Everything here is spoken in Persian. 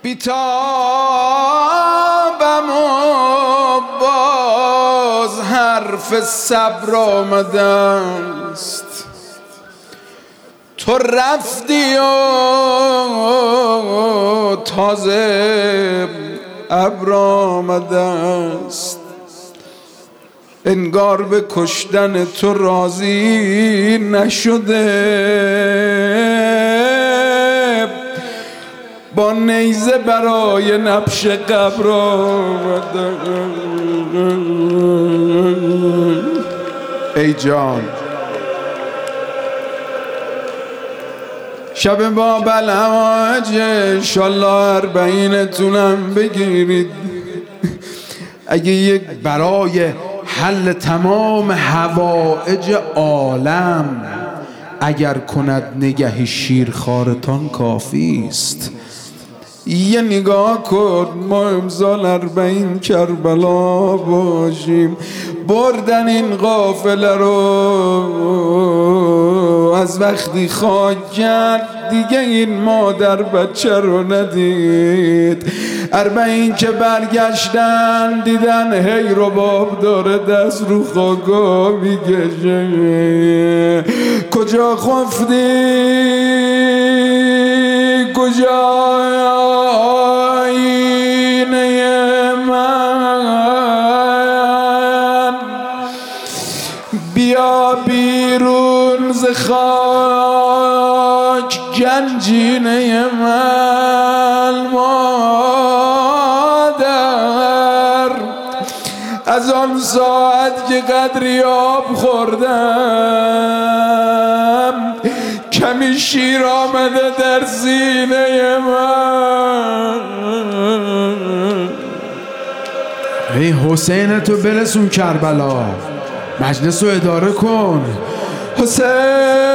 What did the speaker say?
بیتابم و باز حرف صبر آمدست. تو رفتی و تازه ابر آمدست. انگار به کشتن تو راضی نشده، با نیزه برای نبش قبر آمده. ای جان شب باب الحواج انشالله 40 تونم بگیرید. اگه یک برای حل تمام حوائج عالم اگر کند نگهی شیرخوارتان کافی است. یه نگاه کن ما امسال 40 کربلا باشیم. بردن این قافله رو از وقتی خاک کرد دیگه این مادر بچه رو ندید. 40 که برگشتن دیدن هی رباب داره دست رو خاکا میگشه. کجا خفتی؟ کجا آینه من؟ بیا بیرون ز خاک گنجینه من. مادر از آن ساعت که قدری آب خوردم کمی شیر آمده در سینه من. ای حسین تو برسون کربلا، مجلس رو اداره کن. حسین